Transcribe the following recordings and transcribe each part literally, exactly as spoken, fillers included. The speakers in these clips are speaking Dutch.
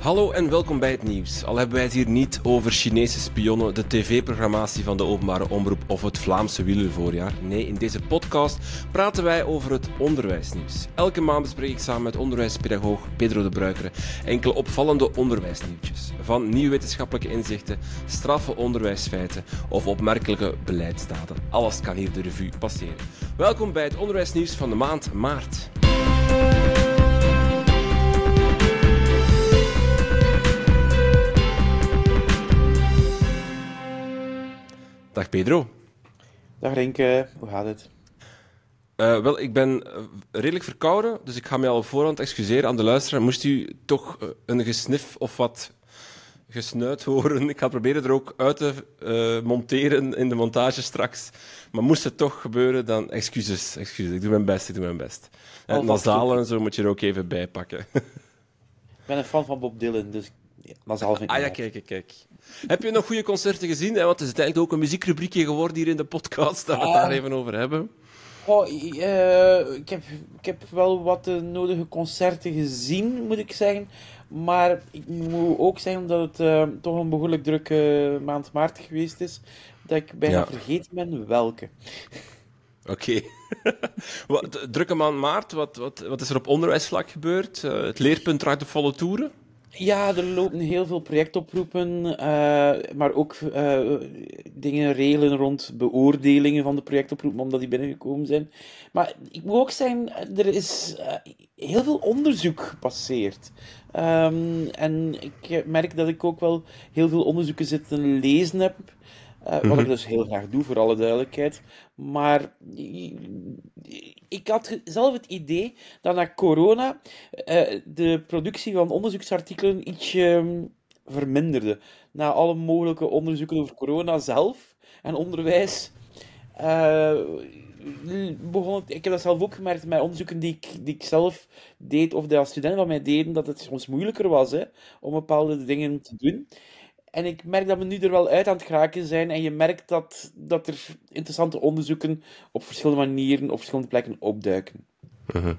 Hallo en welkom bij het nieuws. Al hebben wij het hier niet over Chinese spionnen, de tv-programmatie van de openbare omroep of het Vlaamse wielervoorjaar. Nee, in deze podcast praten wij over het onderwijsnieuws. Elke maand bespreek ik samen met onderwijspedagoog Pedro de Bruikere enkele opvallende onderwijsnieuwtjes. Van nieuwe wetenschappelijke inzichten, straffe onderwijsfeiten of opmerkelijke beleidsdaden. Alles kan hier de revue passeren. Welkom bij het onderwijsnieuws van de maand maart. Dag Pedro. Dag Renke, hoe gaat het? Uh, wel, ik ben redelijk verkouden, dus ik ga mij al op voorhand excuseren aan de luisteraar. Moest u toch een gesnif of wat gesnuit horen? Ik ga proberen er ook uit te uh, monteren in de montage straks. Maar moest het toch gebeuren, dan excuses. excuses. Ik doe mijn best, ik doe mijn best. En nasalen en zo moet je er ook even bij pakken. Ik ben een fan van Bob Dylan, dus nasaal vind ik. Ah ja, kijk, kijk, kijk. Heb je nog goede concerten gezien? Hè? Want het is uiteindelijk ook een muziekrubriekje geworden hier in de podcast, dat we het daar even over hebben. Oh, uh, ik, heb, ik heb wel wat de nodige concerten gezien, moet ik zeggen. Maar ik moet ook zeggen dat het uh, toch een behoorlijk drukke maand maart geweest is. Dat ik bijna ja. vergeten ben welke. Oké. Okay. Drukke maand maart, wat, wat, wat is er op onderwijsvlak gebeurd? Uh, het leerpunt draait op volle toeren? Ja, er lopen heel veel projectoproepen, uh, maar ook uh, dingen regelen rond beoordelingen van de projectoproepen, omdat die binnengekomen zijn. Maar ik moet ook zeggen, er is uh, heel veel onderzoek gepasseerd. Um, en ik merk dat ik ook wel heel veel onderzoeken zitten lezen heb. Uh, wat mm-hmm. ik dus heel graag doe, voor alle duidelijkheid. Maar ik had zelf het idee dat na corona uh, de productie van onderzoeksartikelen ietsje um, verminderde. Na alle mogelijke onderzoeken over corona zelf en onderwijs uh, begon het... Ik heb dat zelf ook gemerkt bij onderzoeken die ik, die ik zelf deed, of de studenten van mij deden, dat het soms moeilijker was hè, om bepaalde dingen te doen. En ik merk dat we nu er wel uit aan het geraken zijn. En je merkt dat, dat er interessante onderzoeken op verschillende manieren, op verschillende plekken opduiken. Uh-huh.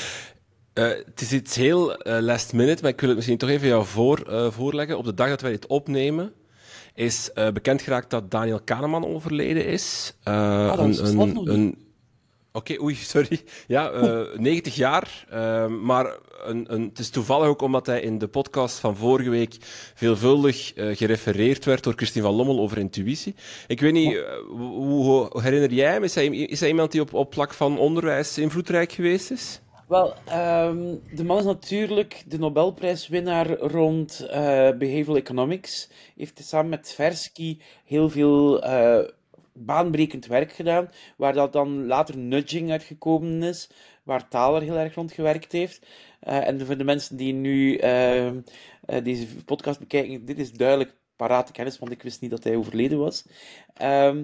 Uh, het is iets heel uh, last minute, maar ik wil het misschien toch even jou voor, uh, voorleggen. Op de dag dat wij dit opnemen, is uh, bekend geraakt dat Daniel Kahneman overleden is. Uh, ah, dat is een... een, een Oké, okay, oei, sorry. Ja, uh, negentig jaar. Uh, maar een, een, het is toevallig ook omdat hij in de podcast van vorige week veelvuldig uh, gerefereerd werd door Christine van Lommel over intuïtie. Ik weet niet, uh, hoe, hoe herinner jij hem? Is hij, is hij iemand die op, op vlak van onderwijs invloedrijk geweest is? Wel, um, de man is natuurlijk de Nobelprijswinnaar rond uh, behavioral economics. Heeft samen met Tversky heel veel... Uh, baanbrekend werk gedaan, waar dat dan later nudging uitgekomen is, waar Thaler heel erg rond gewerkt heeft. Uh, en voor de mensen die nu uh, uh, deze podcast bekijken, dit is duidelijk parate kennis, want ik wist niet dat hij overleden was. Um,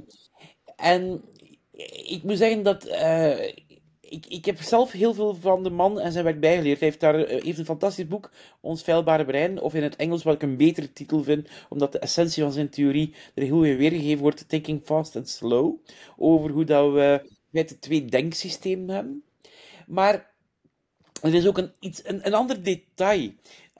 en ik moet zeggen dat... Uh, Ik, ik heb zelf heel veel van de man en zijn werk bijgeleerd. Hij heeft, daar, heeft een fantastisch boek, Ons feilbare brein, of in het Engels, wat ik een betere titel vind, omdat de essentie van zijn theorie er heel goed weergegeven wordt, Thinking Fast and Slow, over hoe dat we met twee denksystemen hebben. Maar er is ook een, iets, een, een ander detail.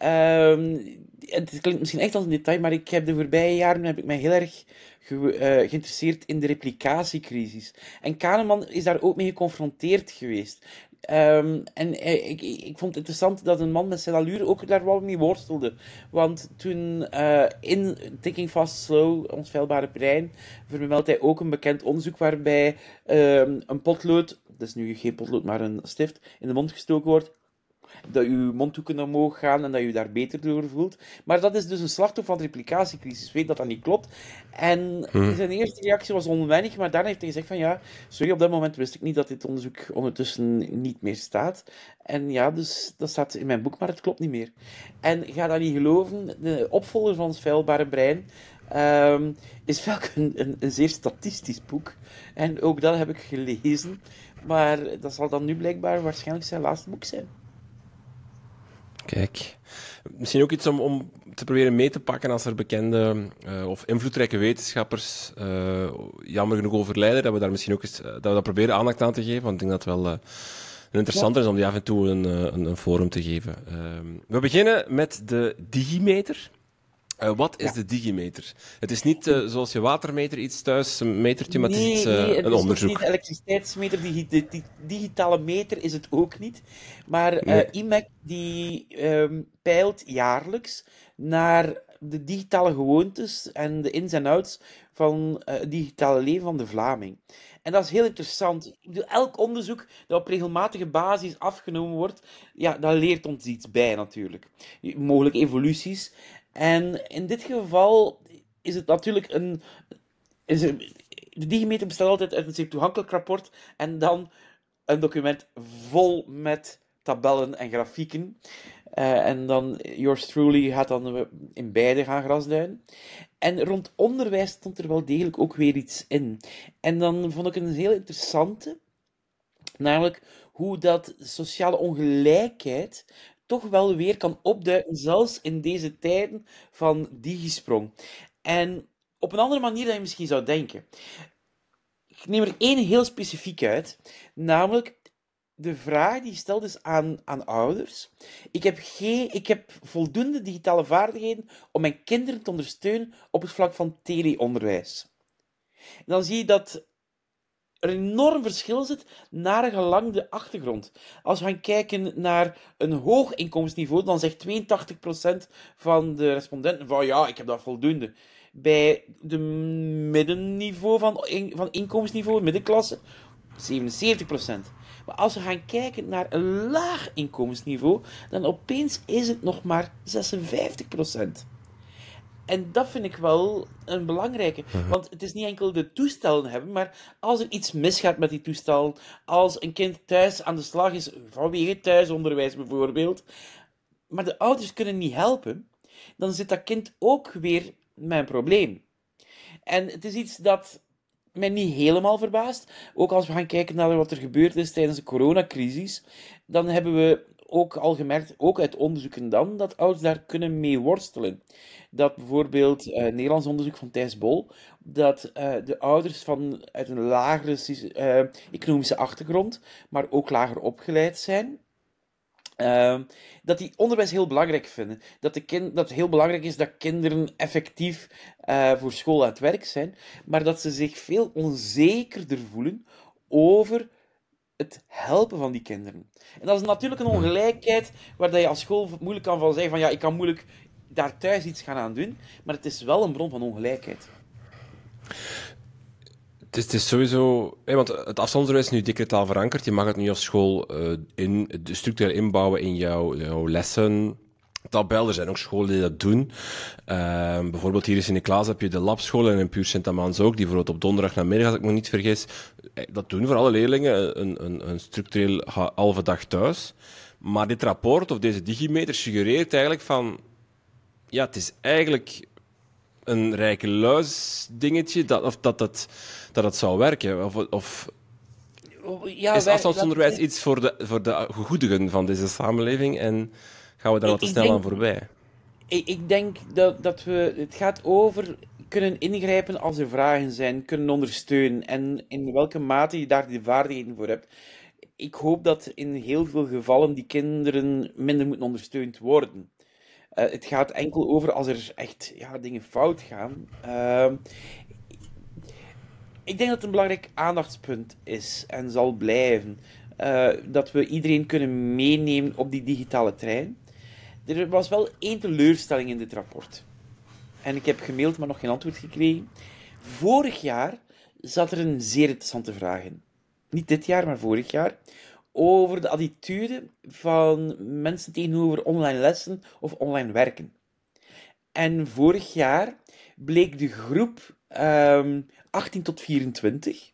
Um, het klinkt misschien echt als een detail, maar ik heb de voorbije jaren heb ik mij heel erg ge, uh, geïnteresseerd in de replicatiecrisis. En Kahneman is daar ook mee geconfronteerd geweest. Um, en uh, ik, ik vond het interessant dat een man met zijn allure ook daar wel mee worstelde. Want toen uh, in Thinking Fast Slow, Ons feilbare brein, vermeldt hij ook een bekend onderzoek waarbij um, een potlood, dat is nu geen potlood, maar een stift, in de mond gestoken wordt, dat je mondhoeken omhoog gaan en dat je je daar beter door voelt. Maar dat is dus een slachtoffer van de replicatiecrisis. Weet dat dat niet klopt. En hmm. zijn eerste reactie was onwennig, maar daarna heeft hij gezegd van ja, sorry, op dat moment wist ik niet dat dit onderzoek ondertussen niet meer staat. En ja, dus dat staat in mijn boek, maar het klopt niet meer. En ga dat niet geloven, de opvolger van het feilbare brein um, is wel een, een, een zeer statistisch boek. En ook dat heb ik gelezen. Maar dat zal dan nu blijkbaar waarschijnlijk zijn laatste boek zijn. Kijk, misschien ook iets om, om te proberen mee te pakken als er bekende uh, of invloedrijke wetenschappers uh, jammer genoeg overlijden, dat we daar misschien ook eens uh, dat we dat proberen aandacht aan te geven, want ik denk dat het wel uh, een interessante is om die af en toe een, een, een forum te geven. Um, we beginnen met de Digimeter. Uh, wat is Ja. de Digimeter? Het is niet uh, zoals je watermeter, iets thuis, een metertje, maar het is Nee, iets, uh, nee, het een is onderzoek. niet de elektriciteitsmeter, die, die, die digitale meter is het ook niet. Maar uh, Nee. I M E C die um, peilt jaarlijks naar de digitale gewoontes en de ins en outs van uh, het digitale leven van de Vlaming. En dat is heel interessant. Ik bedoel, elk onderzoek dat op regelmatige basis afgenomen wordt, ja, dat leert ons iets bij natuurlijk. Mogelijke evoluties. En in dit geval is het natuurlijk een... Is er, de Digimeter bestaat altijd uit een zeer toegankelijk rapport en dan een document vol met tabellen en grafieken. Uh, en dan, yours truly gaat dan in beide gaan grasduinen. En rond onderwijs stond er wel degelijk ook weer iets in. En dan vond ik een heel interessante, namelijk hoe dat sociale ongelijkheid toch wel weer kan opduiken, zelfs in deze tijden van digisprong. En op een andere manier dan je misschien zou denken. Ik neem er één heel specifiek uit, namelijk de vraag die gesteld is aan, aan ouders. Ik heb, geen, ik heb voldoende digitale vaardigheden om mijn kinderen te ondersteunen op het vlak van teleonderwijs. En dan zie je dat er een enorm verschil zit naar gelang de achtergrond. Als we gaan kijken naar een hoog inkomensniveau, dan zegt tweeëntachtig procent van de respondenten van ja, ik heb dat voldoende. Bij de middenniveau van, van inkomensniveau, middenklasse, zevenenzeventig procent. Maar als we gaan kijken naar een laag inkomensniveau, dan opeens is het nog maar zesenvijftig procent. En dat vind ik wel een belangrijke. Want het is niet enkel de toestellen hebben, maar als er iets misgaat met die toestellen, als een kind thuis aan de slag is, vanwege thuisonderwijs bijvoorbeeld, maar de ouders kunnen niet helpen, dan zit dat kind ook weer met een probleem. En het is iets dat mij niet helemaal verbaast. Ook als we gaan kijken naar wat er gebeurd is tijdens de coronacrisis, dan hebben we ook al gemerkt, ook uit onderzoeken dan, dat ouders daar kunnen mee worstelen. Dat bijvoorbeeld, uh, Nederlands onderzoek van Thijs Bol, dat uh, de ouders van, uit een lagere uh, economische achtergrond, maar ook lager opgeleid zijn, Uh, dat die onderwijs heel belangrijk vinden. Dat, de kind, dat het heel belangrijk is dat kinderen effectief uh, voor school aan het werk zijn, maar dat ze zich veel onzekerder voelen over het helpen van die kinderen. En dat is natuurlijk een ongelijkheid waar dat je als school moeilijk kan van zeggen van ja, ik kan moeilijk daar thuis iets gaan aan doen, maar het is wel een bron van ongelijkheid. Het is, het is sowieso... Hey, want het afstandsonderwijs is nu digitaal verankerd. Je mag het nu als school uh, in, structureel inbouwen in jouw, jouw lessen. Tabel. Er zijn ook scholen die dat doen. Uh, bijvoorbeeld hier in Sint-Niklaas heb je de labscholen en in Puur Sint-Amans ook, die bijvoorbeeld op donderdag namiddag, als ik me niet vergis, dat doen voor alle leerlingen een, een, een structureel halve dag thuis. Maar dit rapport, of deze digimeter, suggereert eigenlijk van... Ja, het is eigenlijk een rijke luis dingetje, dat, of dat het, dat het zou werken. Of, of ja, is wij, afstandsonderwijs dat... iets voor de, voor de gegoedigen van deze samenleving en gaan we daar wat te snel denk, aan voorbij? Ik, ik denk dat, dat we... Het gaat over kunnen ingrijpen als er vragen zijn, kunnen ondersteunen en in welke mate je daar die vaardigheden voor hebt. Ik hoop dat in heel veel gevallen die kinderen minder moeten ondersteund worden. Uh, het gaat enkel over als er echt ja, dingen fout gaan. Uh, ik denk dat het een belangrijk aandachtspunt is en zal blijven. Uh, dat we iedereen kunnen meenemen op die digitale trein. Er was wel één teleurstelling in dit rapport. En ik heb gemaild, maar nog geen antwoord gekregen. Vorig jaar zat er een zeer interessante vraag in. Niet dit jaar, maar vorig jaar. Over de attitude van mensen tegenover online lessen of online werken. En vorig jaar bleek de groep um, achttien tot vierentwintig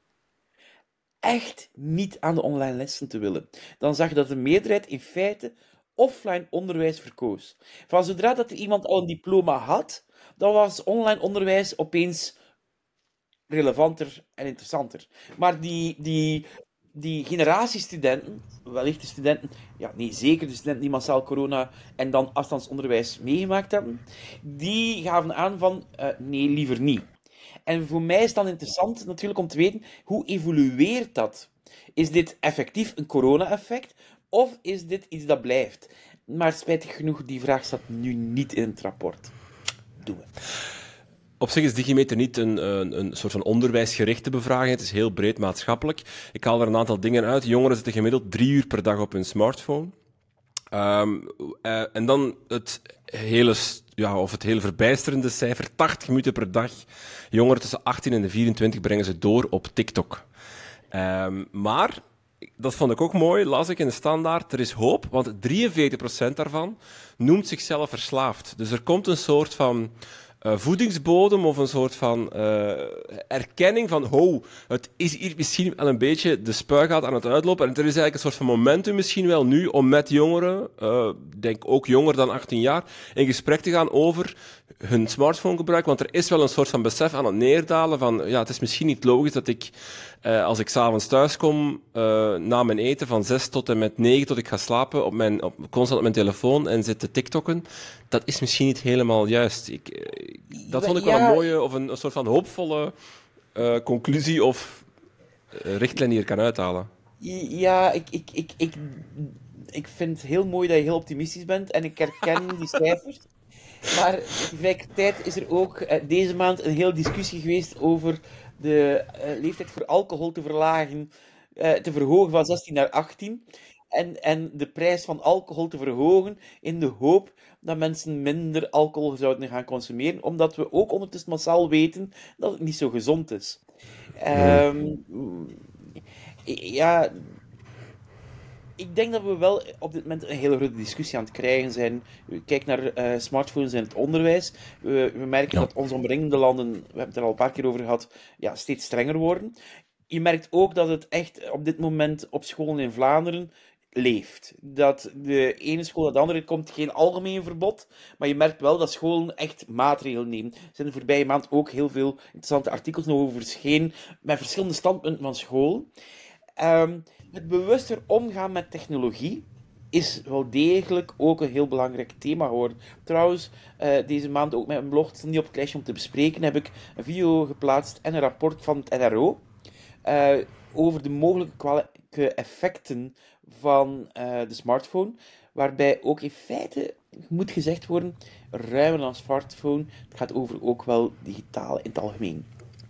echt niet aan de online lessen te willen. Dan zag je dat de meerderheid in feite offline onderwijs verkoos. Van zodra dat er iemand al een diploma had, dan was online onderwijs opeens relevanter en interessanter. Maar die... die Die generatie studenten, wellicht de studenten, ja nee, zeker de studenten die massaal corona en dan afstandsonderwijs meegemaakt hebben, die gaven aan van, uh, nee, liever niet. En voor mij is het dan interessant natuurlijk om te weten, hoe evolueert dat? Is dit effectief een corona-effect, of is dit iets dat blijft? Maar spijtig genoeg, die vraag staat nu niet in het rapport. Doen we. Op zich is Digimeter niet een, een, een soort van onderwijsgerichte bevraging. Het is heel breed maatschappelijk. Ik haal er een aantal dingen uit. Jongeren zitten gemiddeld drie uur per dag op hun smartphone. Um, uh, en dan het hele, ja, of het hele verbijsterende cijfer, tachtig minuten per dag. Jongeren tussen achttien en vierentwintig brengen ze door op TikTok. Um, maar, dat vond ik ook mooi, las ik in de Standaard, er is hoop, want drieënveertig procent daarvan noemt zichzelf verslaafd. Dus er komt een soort van uh, voedingsbodem of een soort van uh, erkenning van, ho, het is hier misschien wel een beetje de spuigaat aan het uitlopen. En er is eigenlijk een soort van momentum misschien wel nu om met jongeren, uh, denk ook jonger dan achttien jaar, in gesprek te gaan over hun smartphonegebruik. Want er is wel een soort van besef aan het neerdalen van, ja, het is misschien niet logisch dat ik, uh, als ik s'avonds thuis kom, uh, na mijn eten van zes tot en met negen tot ik ga slapen, op mijn, op, constant op mijn telefoon en zit te tiktokken. Dat is misschien niet helemaal juist. Ik, ik, dat vond ik wel Ja. een mooie, of een, een soort van hoopvolle uh, conclusie of uh, richtlijn die je kan uithalen. Ja, ik, ik, ik, ik, ik vind het heel mooi dat je heel optimistisch bent en ik herken die cijfers. Maar tegelijkertijd is er ook uh, deze maand een hele discussie geweest over de uh, leeftijd voor alcohol te verlagen, uh, te verhogen van zestien naar achttien. En, en de prijs van alcohol te verhogen in de hoop dat mensen minder alcohol zouden gaan consumeren, omdat we ook ondertussen massaal weten dat het niet zo gezond is. Um, ja, ik denk dat we wel op dit moment een hele grote discussie aan het krijgen zijn. Kijk naar uh, smartphones in het onderwijs. We, we merken Ja. dat onze omringende landen, we hebben het er al een paar keer over gehad, ja, steeds strenger worden. Je merkt ook dat het echt op dit moment op scholen in Vlaanderen leeft. Dat de ene school naar de andere komt geen algemeen verbod, maar je merkt wel dat scholen echt maatregelen nemen. Er zijn de voorbije maand ook heel veel interessante artikels nog over verschenen met verschillende standpunten van scholen. Um, het bewuster omgaan met technologie is wel degelijk ook een heel belangrijk thema geworden. Trouwens, uh, deze maand ook met een blog, het is niet op het lijstje om te bespreken, heb ik een video geplaatst en een rapport van het N R O uh, over de mogelijke kwalijke effecten van uh, de smartphone, waarbij ook in feite moet gezegd worden, ruimer dan smartphone, het gaat over ook wel digitaal in het algemeen.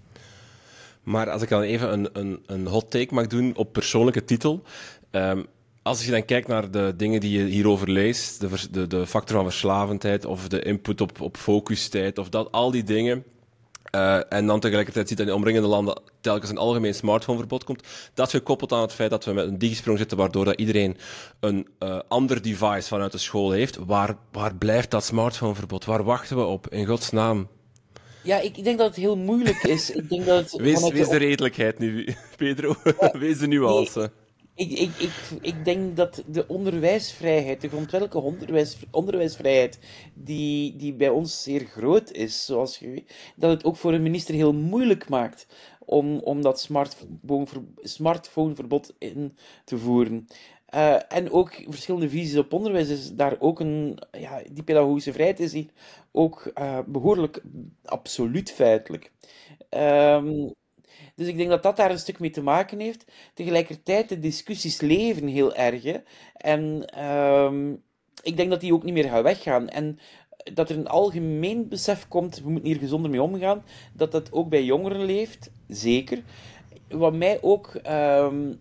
Maar als ik dan even een, een, een hot take mag doen op persoonlijke titel. Um, als je dan kijkt naar de dingen die je hierover leest, de, de, de factor van verslavendheid of de input op, op focustijd of dat, al die dingen. Uh, en dan tegelijkertijd ziet dat in de omringende landen telkens een algemeen smartphoneverbod komt. Dat gekoppeld aan het feit dat we met een digisprong zitten, waardoor dat iedereen een uh, ander device vanuit de school heeft. Waar, waar blijft dat smartphoneverbod? Waar wachten we op? In godsnaam. Ja, ik denk dat het heel moeilijk is. Ik denk dat het wees, vanuit wees de... de redelijkheid nu, Pedro. Ja, wees de nuance. nee, ik, ik, ik, ik denk dat de onderwijsvrijheid, de grondwettelijke onderwijs, onderwijsvrijheid, die, die bij ons zeer groot is, zoals je weet, dat het ook voor een minister heel moeilijk maakt om, om dat smartphone, smartphoneverbod in te voeren. Uh, en ook verschillende visies op onderwijs is daar ook een... Ja, die pedagogische vrijheid is hier ook uh, behoorlijk absoluut feitelijk. Um, dus ik denk dat dat daar een stuk mee te maken heeft. Tegelijkertijd, de discussies leven heel erg. Hè? En um, ik denk dat die ook niet meer gaan weggaan. En dat er een algemeen besef komt, we moeten hier gezonder mee omgaan, dat dat ook bij jongeren leeft, zeker. Wat mij ook... Um,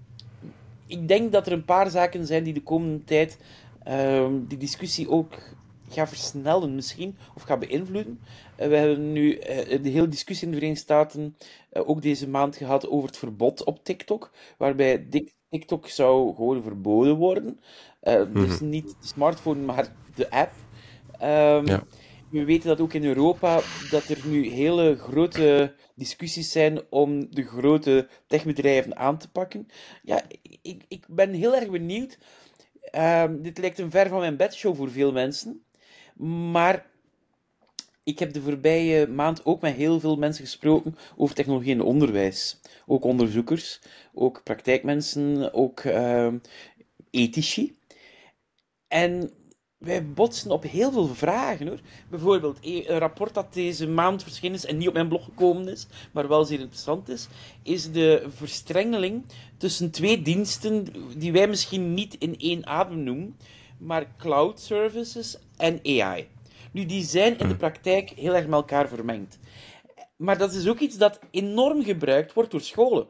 ik denk dat er een paar zaken zijn die de komende tijd um, die discussie ook gaat versnellen misschien, of gaat beïnvloeden. Uh, we hebben nu uh, de hele discussie in de Verenigde Staten uh, ook deze maand gehad over het verbod op TikTok, waarbij TikTok zou gewoon verboden worden. Uh, mm-hmm. Dus niet de smartphone, maar de app. Um, ja. We weten dat ook in Europa, dat er nu hele grote discussies zijn om de grote techbedrijven aan te pakken. Ja, ik, ik ben heel erg benieuwd. Uh, dit lijkt een ver van mijn bedshow voor veel mensen. Maar ik heb de voorbije maand ook met heel veel mensen gesproken over technologie in het onderwijs. Ook onderzoekers, ook praktijkmensen, ook uh, ethici. En wij botsen op heel veel vragen, hoor. Bijvoorbeeld, een rapport dat deze maand verschenen is en niet op mijn blog gekomen is, maar wel zeer interessant is, is de verstrengeling tussen twee diensten die wij misschien niet in één adem noemen, maar cloud services en A I. Nu, die zijn in de praktijk heel erg met elkaar vermengd. Maar dat is ook iets dat enorm gebruikt wordt door scholen.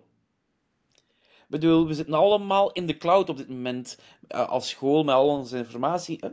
Ik bedoel, we zitten allemaal in de cloud op dit moment, uh, als school, met al onze informatie. Hè?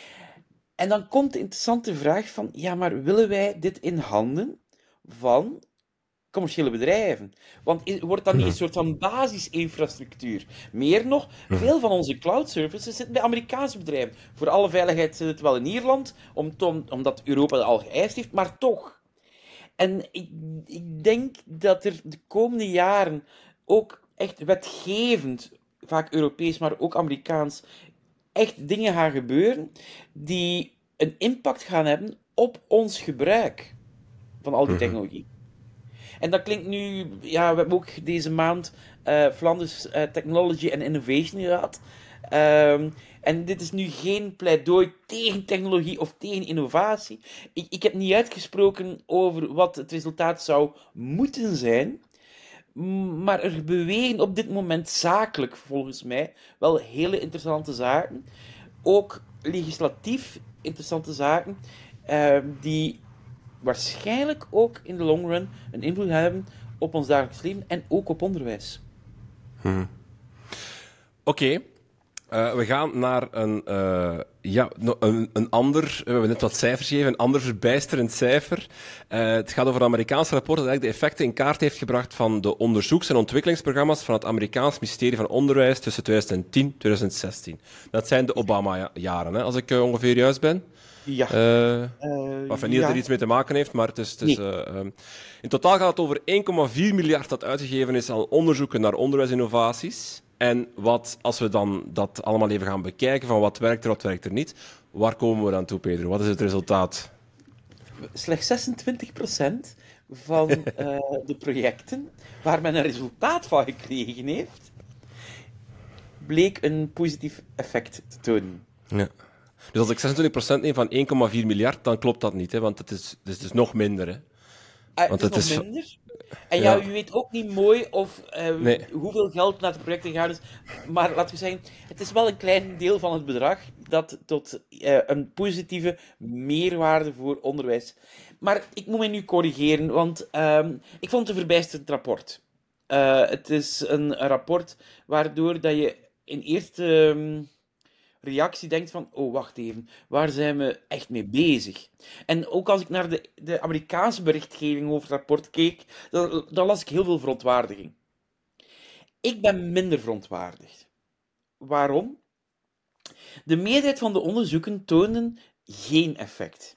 En dan komt de interessante vraag van, ja, maar willen wij dit in handen van commerciële bedrijven? Want wordt dat niet een soort van basisinfrastructuur? Meer nog, veel van onze cloud services zitten bij Amerikaanse bedrijven. Voor alle veiligheid zit het wel in Ierland, omdat Europa het al geëist heeft, maar toch. En ik, ik denk dat er de komende jaren ook echt wetgevend, vaak Europees, maar ook Amerikaans, echt dingen gaan gebeuren die een impact gaan hebben op ons gebruik van al die technologie. En dat klinkt nu... Ja, we hebben ook deze maand uh, Flanders uh, Technology and Innovation gehad. Um, en dit is nu geen pleidooi tegen technologie of tegen innovatie. Ik, ik heb niet uitgesproken over wat het resultaat zou moeten zijn. Maar er bewegen op dit moment zakelijk, volgens mij, wel hele interessante zaken. Ook legislatief interessante zaken, uh, die waarschijnlijk ook in de long run een invloed hebben op ons dagelijks leven en ook op onderwijs. Hmm. Oké. Okay. Uh, we gaan naar een, uh, ja, een, een ander, we hebben net wat cijfers gegeven, een ander verbijsterend cijfer. Uh, het gaat over een Amerikaans rapport dat eigenlijk de effecten in kaart heeft gebracht van de onderzoeks- en ontwikkelingsprogramma's van het Amerikaans ministerie van Onderwijs tussen twintig tien en twintig zestien. Dat zijn de Obama-jaren, hè, als ik uh, ongeveer juist ben. Ja. Uh, uh, Enfin, niet ja. dat er iets mee te maken heeft, maar het is... Het is nee. uh, um, in totaal gaat het over één komma vier miljard dat uitgegeven is aan onderzoeken naar onderwijsinnovaties. En wat, als we dan dat allemaal even gaan bekijken, van wat werkt er, wat werkt er niet, waar komen we dan toe, Pedro? Wat is het resultaat? Slechts zesentwintig procent van uh, de projecten waar men een resultaat van gekregen heeft, bleek een positief effect te tonen. Ja. Dus als ik zesentwintig procent neem van één komma vier miljard, dan klopt dat niet, hè? Want het is, het is dus nog minder. Hè? Uh, Want het is nog is... minder. En ja, ja, u weet ook niet mooi of uh, nee. hoeveel geld naar het project gegaan is. Maar laten we zeggen, het is wel een klein deel van het bedrag dat tot uh, een positieve meerwaarde voor onderwijs. Maar ik moet mij nu corrigeren, want uh, ik vond het een verbijsterend rapport. Uh, het is een, een rapport waardoor dat je in eerste... Um, reactie denkt van, oh, wacht even, waar zijn we echt mee bezig? En ook als ik naar de, de Amerikaanse berichtgeving over het rapport keek, dan, dan las ik heel veel verontwaardiging. Ik ben minder verontwaardigd. Waarom? De meerderheid van de onderzoeken toonden geen effect.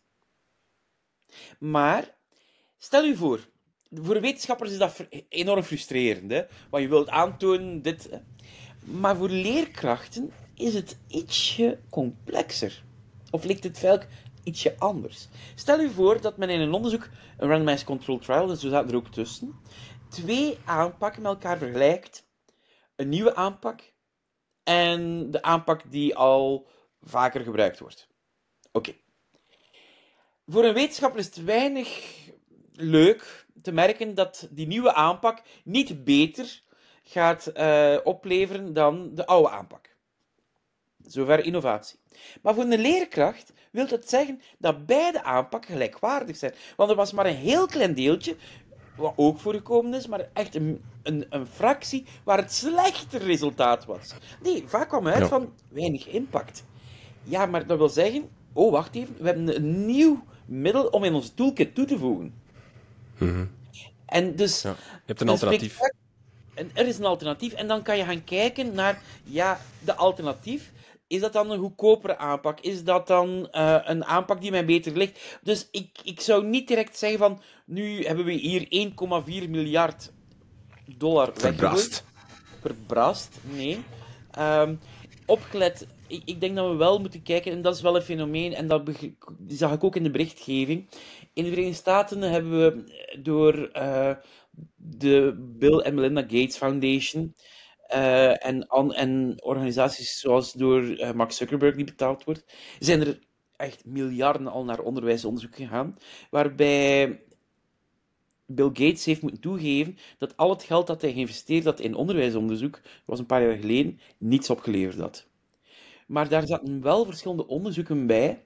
Maar, stel u voor, voor wetenschappers is dat enorm frustrerend, hè? Want je wilt aantonen, dit... Maar voor leerkrachten is het ietsje complexer. Of ligt het velk ietsje anders. Stel u voor dat men in een onderzoek, een randomized control trial, dus we zaten er ook tussen, twee aanpakken met elkaar vergelijkt. Een nieuwe aanpak en de aanpak die al vaker gebruikt wordt. Oké. Okay. Voor een wetenschapper is het weinig leuk te merken dat die nieuwe aanpak niet beter gaat uh, opleveren dan de oude aanpak. Zover innovatie. Maar voor een leerkracht wil dat zeggen dat beide aanpakken gelijkwaardig zijn. Want er was maar een heel klein deeltje, wat ook voorgekomen is, maar echt een, een, een fractie waar het slechter resultaat was. Nee, vaak kwam uit ja. van weinig impact. Ja, maar dat wil zeggen, oh wacht even, we hebben een nieuw middel om in onze toolkit toe te voegen. Mm-hmm. En dus... Ja. Je hebt een alternatief. En er is een alternatief en dan kan je gaan kijken naar, ja, de alternatief. Is dat dan een goedkopere aanpak? Is dat dan uh, een aanpak die mij beter ligt? Dus ik, ik zou niet direct zeggen van, nu hebben we hier één komma vier miljard dollar Verbrast. Verbrast, nee. Um, opgelet, ik, ik denk dat we wel moeten kijken, en dat is wel een fenomeen, en dat beg- die zag ik ook in de berichtgeving. In de Verenigde Staten hebben we door uh, de Bill en Melinda Gates Foundation uh, en, an, en organisaties zoals door uh, Mark Zuckerberg die betaald wordt, zijn er echt miljarden al naar onderwijsonderzoek gegaan, waarbij Bill Gates heeft moeten toegeven dat al het geld dat hij geïnvesteerd had in onderwijsonderzoek, dat was een paar jaar geleden, niets opgeleverd had. Maar daar zaten wel verschillende onderzoeken bij,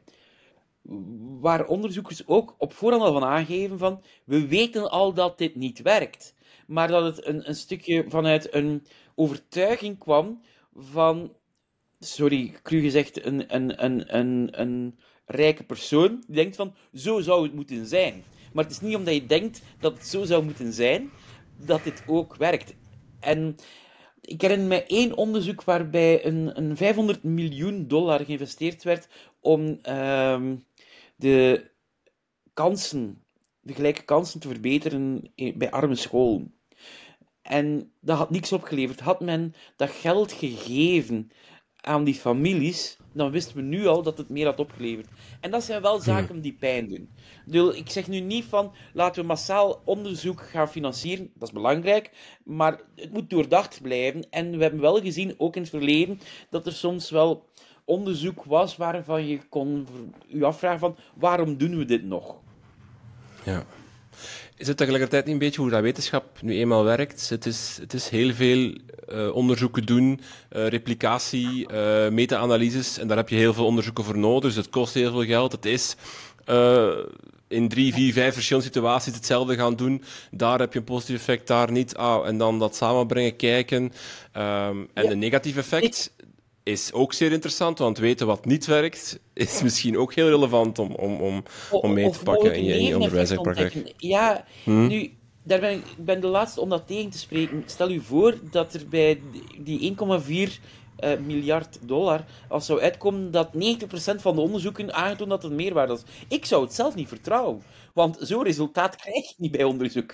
waar onderzoekers ook op voorhand al van aangeven van, we weten al dat dit niet werkt. Maar dat het een, een stukje vanuit een overtuiging kwam van, sorry, cru gezegd, een, een, een, een, een rijke persoon die denkt van, zo zou het moeten zijn. Maar het is niet omdat je denkt dat het zo zou moeten zijn, dat dit ook werkt. En ik herinner me één onderzoek waarbij een, een vijfhonderd miljoen dollar geïnvesteerd werd om uh, de kansen, de gelijke kansen te verbeteren bij arme scholen. En dat had niks opgeleverd. Had men dat geld gegeven aan die families, dan wisten we nu al dat het meer had opgeleverd. En dat zijn wel zaken die pijn doen. Dus ik zeg nu niet van, laten we massaal onderzoek gaan financieren, dat is belangrijk, maar het moet doordacht blijven. En we hebben wel gezien, ook in het verleden, dat er soms wel onderzoek was waarvan je kon je afvragen van, waarom doen we dit nog? Ja. Is het tegelijkertijd niet een beetje hoe dat wetenschap nu eenmaal werkt? Het is, het is heel veel uh, onderzoeken doen, uh, replicatie, uh, meta-analyses, en daar heb je heel veel onderzoeken voor nodig, dus het kost heel veel geld. Het is uh, in drie, vier, vijf verschillende situaties hetzelfde gaan doen. Daar heb je een positief effect, daar niet. Ah, en dan dat samenbrengen, kijken. Um, en ja. Een negatief effect is ook zeer interessant, want weten wat niet werkt, is misschien ook heel relevant om, om, om, om mee te pakken in je, in je onderwijspraktijk. Ja, hmm? nu, daar ben ik, ik ben de laatste om dat tegen te spreken. Stel u voor dat er bij die één komma vier uh, miljard dollar, als zou uitkomen dat negentig procent van de onderzoeken aangetoond dat het meerwaarde is. Ik zou het zelf niet vertrouwen, want zo'n resultaat krijg je niet bij onderzoek.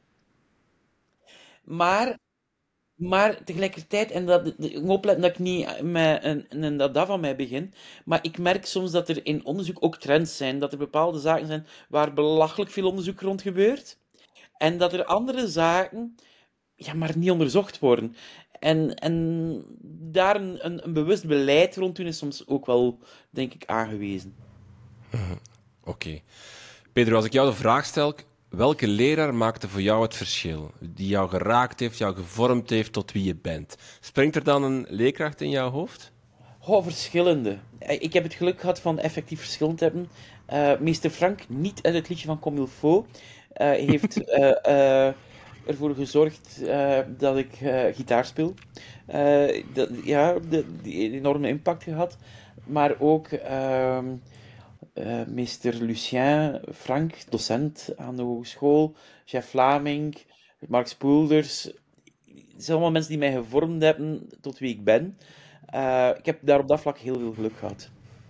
Maar... Maar tegelijkertijd, en dat, ik moet opletten dat ik niet met een, een dada van mij begin, maar ik merk soms dat er in onderzoek ook trends zijn, dat er bepaalde zaken zijn waar belachelijk veel onderzoek rond gebeurt, en dat er andere zaken, ja, maar niet onderzocht worden. En, en daar een, een, een bewust beleid rond doen is soms ook wel, denk ik, aangewezen. Oké. Okay. Pedro, als ik jou de vraag stel, welke leraar maakte voor jou het verschil? Die jou geraakt heeft, jou gevormd heeft tot wie je bent. Springt er dan een leerkracht in jouw hoofd? Oh, verschillende. Ik heb het geluk gehad van effectief verschillend te hebben. Uh, meester Frank, niet uit het liedje van Comme il faut, uh, heeft uh, uh, ervoor gezorgd uh, dat ik uh, gitaar speel. Uh, dat, ja, de, die enorme impact gehad. Maar ook... Uh, Uh, meester Lucien Frank, docent aan de hogeschool, chef Vlaming, Mark Spoelders. Het zijn allemaal mensen die mij gevormd hebben tot wie ik ben. Uh, ik heb daar op dat vlak heel veel geluk gehad.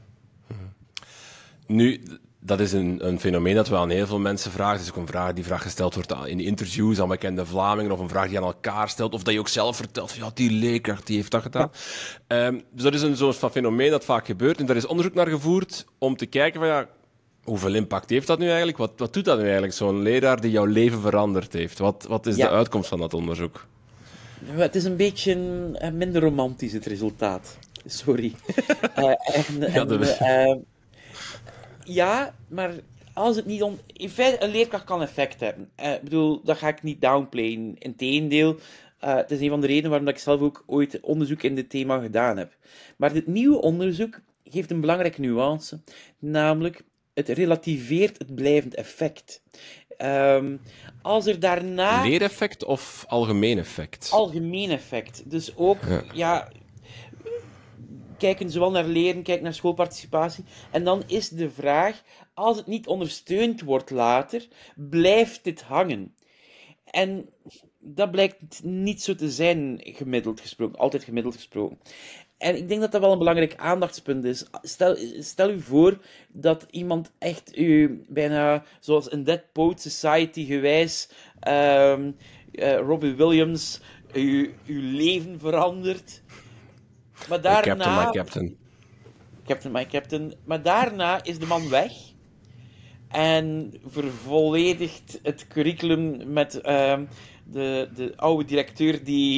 Nu, dat is een, een fenomeen dat we aan heel veel mensen vragen. Het is ook een vraag die vraag gesteld wordt in interviews aan bekende Vlamingen, of een vraag die je aan elkaar stelt, of dat je ook zelf vertelt van, ja, die leerkracht, die heeft dat gedaan. Ja. Um, dus dat is een soort van fenomeen dat vaak gebeurt. En daar is onderzoek naar gevoerd om te kijken van, ja, hoeveel impact heeft dat nu eigenlijk? Wat, wat doet dat nu eigenlijk, zo'n leraar die jouw leven veranderd heeft? Wat, wat is ja. de uitkomst van dat onderzoek? Het is een beetje minder romantisch, het resultaat. Sorry. uh, en, ja, dat is... en, uh, Ja, maar als het niet om... In feite, een leerkracht kan effect hebben. Uh, ik bedoel, dat ga ik niet downplayen. Integendeel, uh, het is een van de redenen waarom ik zelf ook ooit onderzoek in dit thema gedaan heb. Maar dit nieuwe onderzoek geeft een belangrijke nuance. Namelijk, het relativeert het blijvend effect. Um, als er daarna... Leereffect of algemeen effect? Algemeen effect. Dus ook, ja... ja kijken zowel naar leren, kijken naar schoolparticipatie. En dan is de vraag, als het niet ondersteund wordt later, blijft dit hangen? En dat blijkt niet zo te zijn, gemiddeld gesproken. Altijd gemiddeld gesproken. En ik denk dat dat wel een belangrijk aandachtspunt is. Stel, stel u voor dat iemand echt u bijna, zoals in Dead Poet Society gewijs, uh, uh, Robbie Williams, uw, uw leven verandert. Maar daarna... Captain, my captain. Captain, my captain. Maar daarna is de man weg. En vervolledigt het curriculum met uh, de, de oude directeur die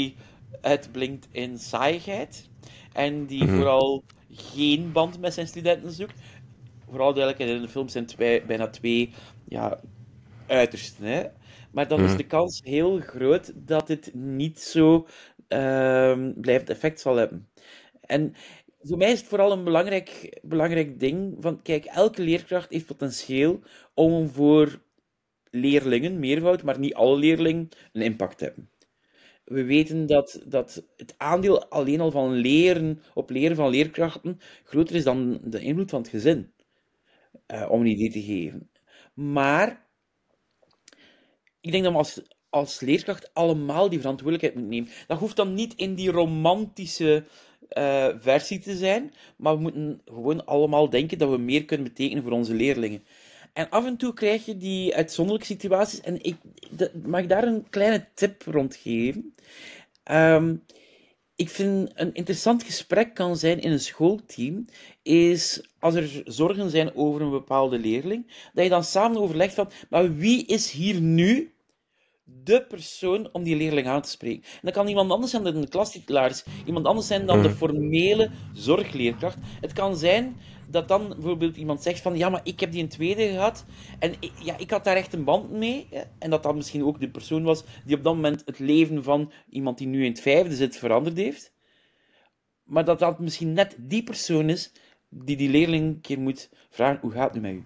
Het blinkt in saaiigheid. En die Mhm. vooral geen band met zijn studenten zoekt. Vooral duidelijk, in de film zijn twee, bijna twee ja, uitersten. Hè? Maar dan is Mhm. de kans heel groot dat het niet zo ehm blijvend effect zal hebben. En voor mij is het vooral een belangrijk, belangrijk ding van, kijk, elke leerkracht heeft potentieel om voor leerlingen, meervoud, maar niet alle leerlingen, een impact te hebben. We weten dat, dat het aandeel alleen al van leren op leren van leerkrachten groter is dan de invloed van het gezin, eh, om een idee te geven. Maar ik denk dat we als, als leerkracht allemaal die verantwoordelijkheid moeten nemen. Dat hoeft dan niet in die romantische eh, versie te zijn, maar we moeten gewoon allemaal denken dat we meer kunnen betekenen voor onze leerlingen. En af en toe krijg je die uitzonderlijke situaties, en ik dat- mag ik daar een kleine tip rond geven? Ehm, ik vind een interessant gesprek kan zijn in een schoolteam, is als er zorgen zijn over een bepaalde leerling, dat je dan samen overlegt van, maar wie is hier nu de persoon om die leerling aan te spreken? En dat kan iemand anders zijn dan de klastitularis, iemand anders zijn dan de Mhm. formele zorgleerkracht. Het kan zijn dat dan bijvoorbeeld iemand zegt van, ja, maar ik heb die een tweede gehad, en ik, ja, ik had daar echt een band mee, hè, en dat dat misschien ook de persoon was die op dat moment het leven van iemand die nu in het vijfde zit veranderd heeft, maar dat dat misschien net die persoon is die die leerling een keer moet vragen, hoe gaat het nu met u?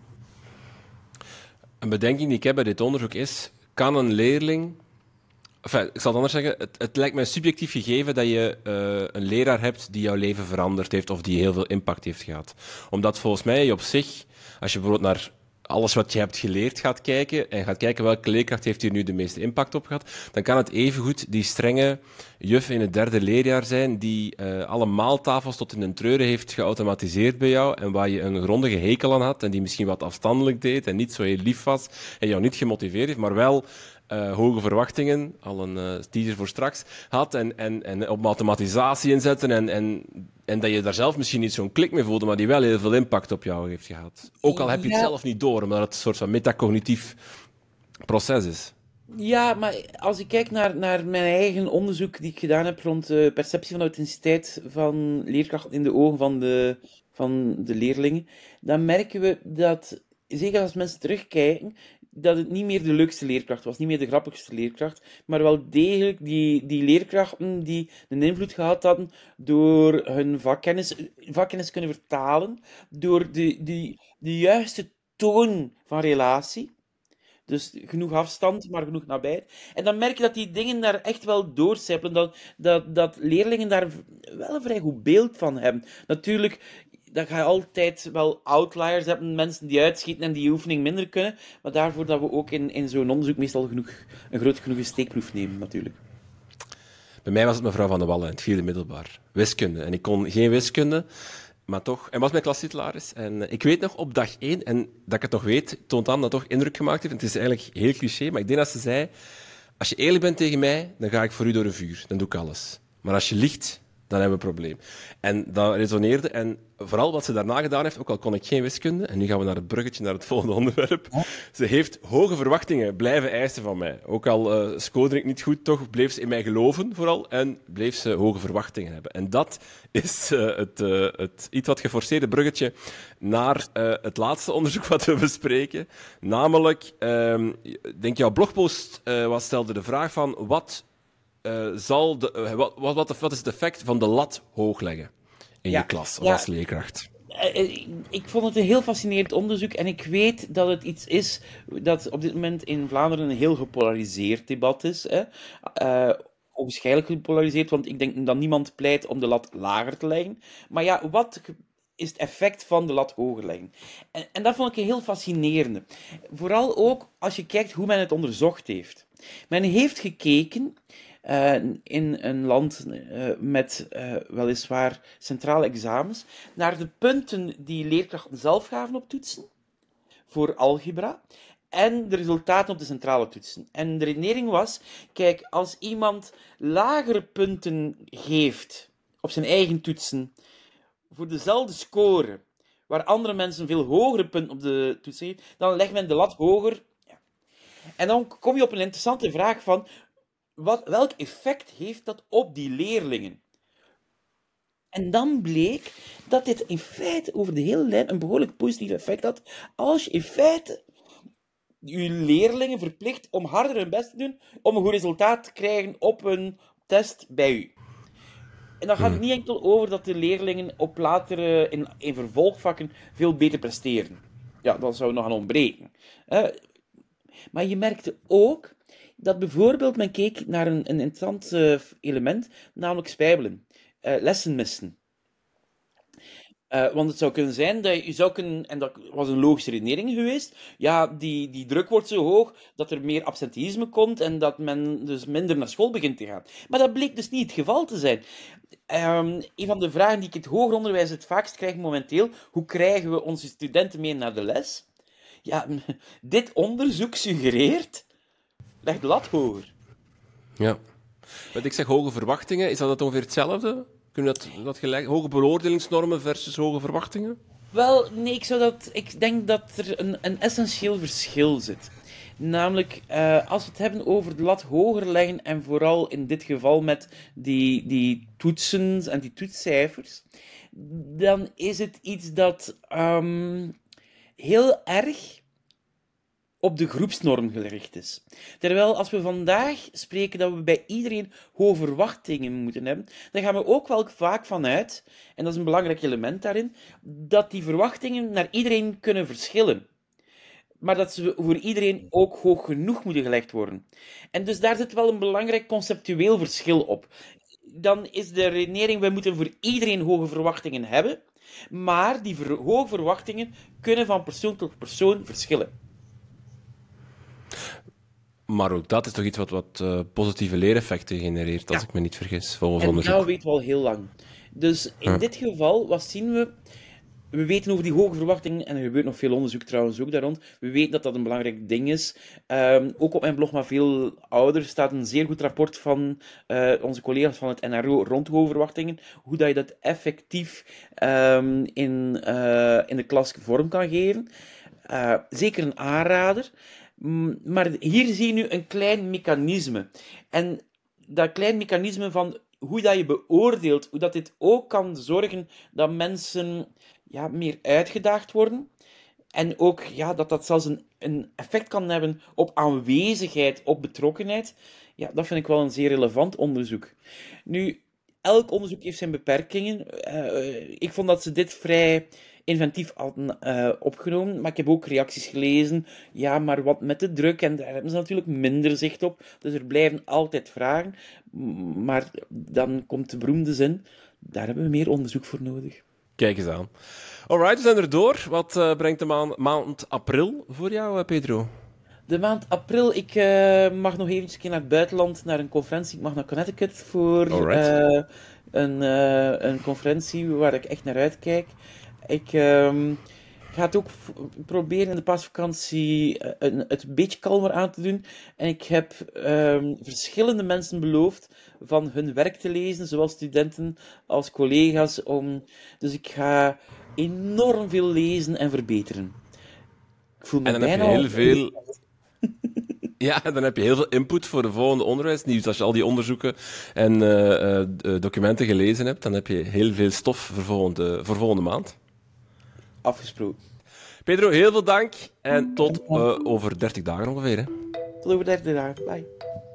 Een bedenking die ik heb bij dit onderzoek is: kan een leerling. Enfin, ik zal het anders zeggen. Het, het lijkt mij een subjectief gegeven dat je eh, een leraar hebt die jouw leven veranderd heeft of die heel veel impact heeft gehad. Omdat volgens mij je op zich, als je bijvoorbeeld naar alles wat je hebt geleerd gaat kijken en gaat kijken welke leerkracht heeft hier nu de meeste impact op gehad, dan kan het evengoed die strenge juf in het derde leerjaar zijn die eh, alle maaltafels tot in een treuren heeft geautomatiseerd bij jou en waar je een grondige hekel aan had en die misschien wat afstandelijk deed en niet zo heel lief was en jou niet gemotiveerd heeft, maar wel uh, hoge verwachtingen, al een uh, teaser voor straks, had en, en, en op automatisatie inzetten en, en, en dat je daar zelf misschien niet zo'n klik mee voelde, maar die wel heel veel impact op jou heeft gehad. Ook al heb je het Ja, zelf niet door, omdat het een soort van metacognitief proces is. ja, maar als ik kijk naar, naar mijn eigen onderzoek die ik gedaan heb rond de perceptie van de authenticiteit van leerkrachten in de ogen van de, van de leerlingen, dan merken we dat, zeker als mensen terugkijken, dat het niet meer de leukste leerkracht was, niet meer de grappigste leerkracht, maar wel degelijk die, die leerkrachten die een invloed gehad hadden door hun vakkennis, vakkennis kunnen vertalen, door de, die, de juiste toon van relatie. Dus genoeg afstand, maar genoeg nabijheid. En dan merk je dat die dingen daar echt wel doorcijpelen. Dat, dat, dat leerlingen daar wel een vrij goed beeld van hebben. Natuurlijk, dan ga je altijd wel outliers hebben. Mensen die uitschieten en die oefening minder kunnen. Maar daarvoor dat we ook in, in zo'n onderzoek meestal genoeg, een groot genoeg steekproef nemen, natuurlijk. Bij mij was het mevrouw Van der Wallen in het vierde middelbaar. Wiskunde. En ik kon geen wiskunde, maar toch. En was mijn klastitularis. En eh, ik weet nog op dag één, en dat ik het nog weet, toont aan dat het toch indruk gemaakt heeft. En het is eigenlijk heel cliché, maar ik denk dat ze zei: als je eerlijk bent tegen mij, dan ga ik voor u door een vuur. Dan doe ik alles. Maar als je liegt, dan hebben we een probleem. En dat resoneerde. En vooral wat ze daarna gedaan heeft, ook al kon ik geen wiskunde, en nu gaan we naar het bruggetje, naar het volgende onderwerp. Ze heeft hoge verwachtingen blijven eisen van mij. Ook al uh, scoorde ik niet goed, toch bleef ze in mij geloven vooral en bleef ze hoge verwachtingen hebben. En dat is uh, het, uh, het iets wat geforceerde bruggetje naar uh, het laatste onderzoek wat we bespreken. Namelijk, uh, denk jouw blogpost uh, was, stelde de vraag van wat, uh, zal de, uh, wat, wat, wat is het effect van de lat hoog leggen in je Ja, klas of als ja, leerkracht? eh, ik vond het een heel fascinerend onderzoek en ik weet dat het iets is dat op dit moment in Vlaanderen een heel gepolariseerd debat is. Hè. Uh, Onwaarschijnlijk gepolariseerd, want ik denk dat niemand pleit om de lat lager te leggen. Maar ja, wat is het effect van de lat hoger leggen? En, en dat vond ik een heel fascinerende. Vooral ook als je kijkt hoe men het onderzocht heeft. Men heeft gekeken uh, in een land uh, met uh, weliswaar centrale examens naar de punten die leerkrachten zelf gaven op toetsen voor algebra en de resultaten op de centrale toetsen. En de redenering was, kijk, als iemand lagere punten geeft op zijn eigen toetsen voor dezelfde score, waar andere mensen veel hogere punten op de toetsen geven, dan legt men de lat hoger. Ja. En dan kom je op een interessante vraag van, wat, welk effect heeft dat op die leerlingen? En dan bleek dat dit in feite over de hele lijn een behoorlijk positief effect had, als je in feite je leerlingen verplicht om harder hun best te doen om een goed resultaat te krijgen op een test bij u. En dan gaat het niet enkel over dat de leerlingen op latere, in, in vervolgvakken veel beter presteren. Ja, dat zou nog aan ontbreken. Uh, maar je merkte ook dat bijvoorbeeld men keek naar een, een interessant uh, element, namelijk spijbelen. Uh, lessen missen. Uh, want het zou kunnen zijn dat je zou kunnen, en dat was een logische redenering geweest, ja, die, die druk wordt zo hoog dat er meer absenteïsme komt en dat men dus minder naar school begint te gaan. Maar dat bleek dus niet het geval te zijn. Um, een van de vragen die ik in het hoger onderwijs het vaakst krijg momenteel, hoe krijgen we onze studenten mee naar de les? Ja, dit onderzoek suggereert, leg de lat hoger. Ja. Wat ik zeg, hoge verwachtingen, is dat, dat ongeveer hetzelfde? Kunnen we dat, dat gelijk? Hoge beoordelingsnormen versus hoge verwachtingen? Wel, nee, ik, zou dat, ik denk dat er een, een essentieel verschil zit. Namelijk, uh, als we het hebben over de lat hoger leggen, en vooral in dit geval met die, die toetsen en die toetscijfers, dan is het iets dat um, heel erg op de groepsnorm gericht is. Terwijl als we vandaag spreken dat we bij iedereen hoge verwachtingen moeten hebben, dan gaan we ook wel vaak vanuit, en dat is een belangrijk element daarin, dat die verwachtingen naar iedereen kunnen verschillen. Maar dat ze voor iedereen ook hoog genoeg moeten gelegd worden. En dus daar zit wel een belangrijk conceptueel verschil op. Dan is de redenering, we moeten voor iedereen hoge verwachtingen hebben, maar die ver- hoge verwachtingen kunnen van persoon tot persoon verschillen. Maar ook dat is toch iets wat, wat uh, positieve leereffecten genereert, als ja. ik me niet vergis, volgens en onderzoek. En dat weten we al heel lang. Dus in ja. dit geval, wat zien we? We weten over die hoge verwachtingen, en er gebeurt nog veel onderzoek trouwens ook daar rond. We weten dat dat een belangrijk ding is. Um, ook op mijn blog, maar veel ouder, staat een zeer goed rapport van uh, onze collega's van het N R O rond hoge verwachtingen. Hoe dat je dat effectief um, in, uh, in de klas vorm kan geven. Uh, zeker een aanrader. Maar hier zie je nu een klein mechanisme. En dat klein mechanisme van hoe dat je beoordeelt, hoe dat dit ook kan zorgen dat mensen ja, meer uitgedaagd worden. En ook ja, dat dat zelfs een, een effect kan hebben op aanwezigheid, op betrokkenheid. Ja, dat vind ik wel een zeer relevant onderzoek. Nu, elk onderzoek heeft zijn beperkingen. Uh, ik vond dat ze dit vrij inventief hadden uh, opgenomen, maar ik heb ook reacties gelezen. Ja, maar wat met de druk? En daar hebben ze natuurlijk minder zicht op. Dus er blijven altijd vragen. Maar dan komt de beroemde zin, daar hebben we meer onderzoek voor nodig. Kijk eens aan. Alright, we zijn er door. Wat uh, brengt de maand, maand april voor jou, Pedro? De maand april, ik uh, mag nog eventjes naar het buitenland, naar een conferentie. Ik mag naar Connecticut voor uh, een, uh, een conferentie waar ik echt naar uitkijk. Ik um, ga het ook f- proberen in de paasvakantie uh, een, het een beetje kalmer aan te doen. En ik heb um, verschillende mensen beloofd van hun werk te lezen, zowel studenten als collega's. Om... Dus ik ga enorm veel lezen en verbeteren. Ik voel me en dan bijna heb je heel veel... Ja, dan heb je heel veel input voor de volgende onderwijsnieuws. Als je al die onderzoeken en uh, uh, documenten gelezen hebt, dan heb je heel veel stof voor volgende, voor volgende maand. Afgesproken. Pedro, heel veel dank en tot uh, over dertig dagen ongeveer. Hè. Tot over dertig dagen. Bye.